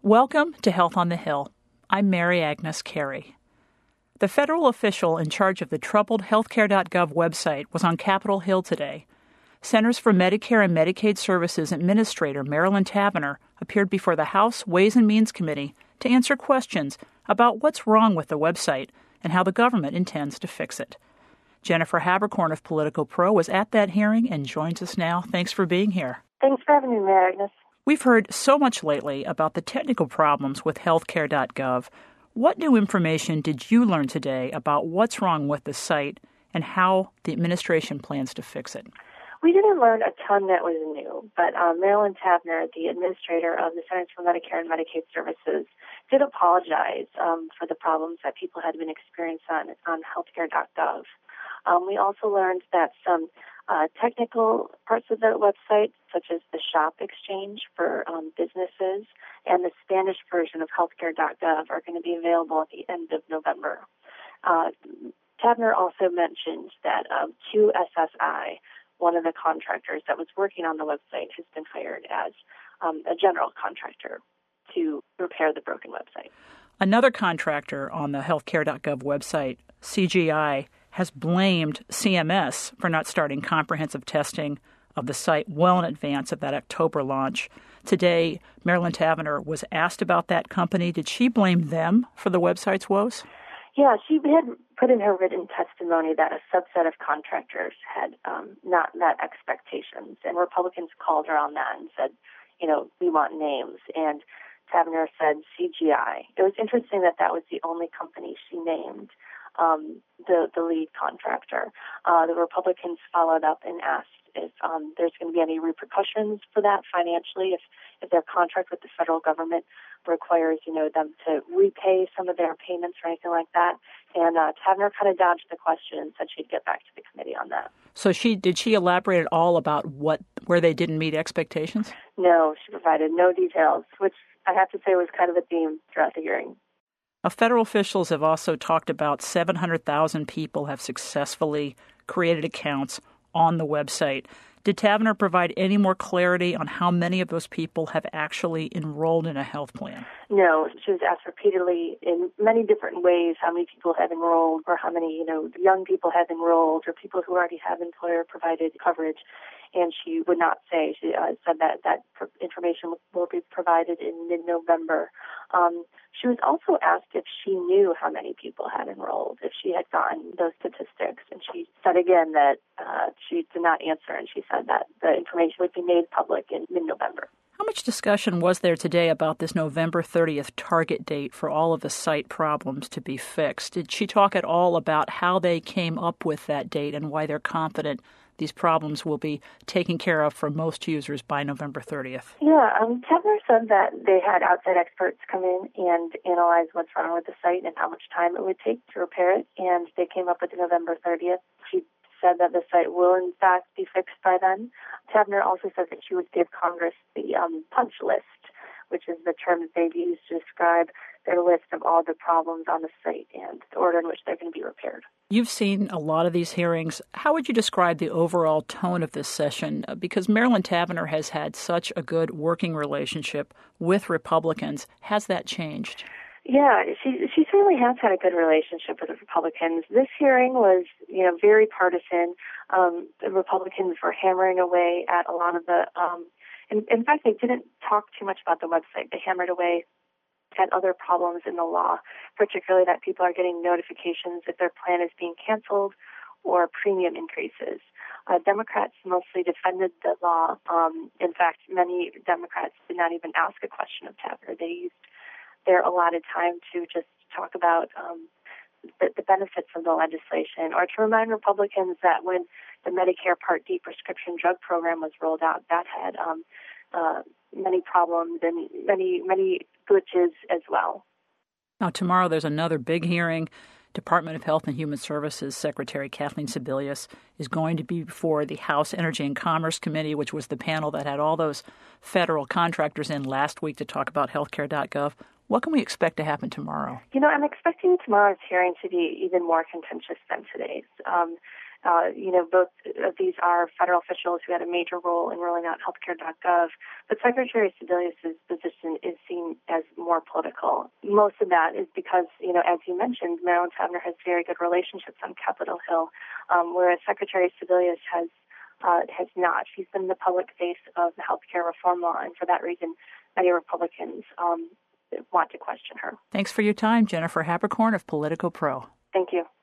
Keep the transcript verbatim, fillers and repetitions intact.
Welcome to Health on the Hill. I'm Mary Agnes Carey. The federal official in charge of the troubled healthcare dot gov website was on Capitol Hill today. Centers for Medicare and Medicaid Services Administrator Marilyn Tavenner appeared before the House Ways and Means Committee to answer questions about what's wrong with the website and how the government intends to fix it. Jennifer Habercorn of Politico Pro was at that hearing and joins us now. Thanks for being here. Thanks for having me, Mary Agnes. We've heard so much lately about the technical problems with healthcare dot gov. What new information did you learn today about what's wrong with the site and how the administration plans to fix it? We didn't learn a ton that was new, but um, Marilyn Tavenner, the administrator of the Centers for Medicare and Medicaid Services, did apologize um, for the problems that people had been experiencing on, on healthcare dot gov. Um, we also learned that some uh, technical parts of the website, such as the shop exchange for um, businesses and the Spanish version of healthcare dot gov, are going to be available at the end of November. Uh, Tavenner also mentioned that um, Q S S I, one of the contractors that was working on the website, has been hired as um, a general contractor to repair the broken website. Another contractor on the healthcare dot gov website, C G I, has blamed C M S for not starting comprehensive testing of the site well in advance of that October launch. Today, Marilyn Tavenner was asked about that company. Did she blame them for the website's woes? Yeah, she had put in her written testimony that a subset of contractors had um, not met expectations, and Republicans called her on that and said, you know, we want names. And Tavenner said C G I. It was interesting that that was the only company she named, um, the, the lead contractor. Uh, the Republicans followed up and asked if um, there's going to be any repercussions for that financially, if, if their contract with the federal government requires, you know, them to repay some of their payments or anything like that. And uh, Tavenner kind of dodged the question and said she'd get back to the committee on that. So she did she elaborate at all about what where they didn't meet expectations? No, she provided no details, which I have to say was kind of a theme throughout the hearing. Uh, federal officials have also talked about seven hundred thousand people have successfully created accounts on the website. Did Tavenner provide any more clarity on how many of those people have actually enrolled in a health plan? No, she was asked repeatedly in many different ways how many people have enrolled or how many, you know, young people have enrolled or people who already have employer-provided coverage. And she would not say. She uh, said that that information will be provided in mid-November. Um, she was also asked if she knew how many people had enrolled, if she had gotten those statistics. And she said again that uh, she did not answer, and she said that the information would be made public in mid-November. How much discussion was there today about this November thirtieth target date for all of the site problems to be fixed? Did she talk at all about how they came up with that date and why they're confident these problems will be taken care of for most users by November thirtieth? Yeah, um, Tavenner said that they had outside experts come in and analyze what's wrong with the site and how much time it would take to repair it, and they came up with November thirtieth. She said that the site will, in fact, be fixed by then. Tavenner also said that she would give Congress the um, punch list, which is the term that they've used to describe their list of all the problems on the site and the order in which they're going to be repaired. You've seen a lot of these hearings. How would you describe the overall tone of this session? Because Marilyn Tavenner has had such a good working relationship with Republicans. Has that changed? Yeah, she she certainly has had a good relationship with the Republicans. This hearing was, you know, very partisan. Um, the Republicans were hammering away at a lot of the. Um, in, in fact, they didn't talk too much about the website. They hammered away at other problems in the law, particularly that people are getting notifications if their plan is being canceled or premium increases. Uh, Democrats mostly defended the law. Um, in fact, many Democrats did not even ask a question of Tavenner. They used their allotted time to just talk about um, the, the benefits of the legislation, or to remind Republicans that when the Medicare Part D prescription drug program was rolled out, that had um, uh, many problems and many, many glitches as well. Now, tomorrow there's another big hearing. Department of Health and Human Services Secretary Kathleen Sebelius is going to be before the House Energy and Commerce Committee, which was the panel that had all those federal contractors in last week to talk about healthcare dot gov. What can we expect to happen tomorrow? You know, I'm expecting tomorrow's hearing to be even more contentious than today's. Um, Uh, you know, both of these are federal officials who had a major role in rolling out healthcare dot gov, but Secretary Sebelius' position is seen as more political. Most of that is because, you know, as you mentioned, Marilyn Taubner has very good relationships on Capitol Hill, um, whereas Secretary Sebelius has uh, has not. She's been the public face of the healthcare reform law, and for that reason, many Republicans um, want to question her. Thanks for your time, Jennifer Haberkorn of Politico Pro. Thank you.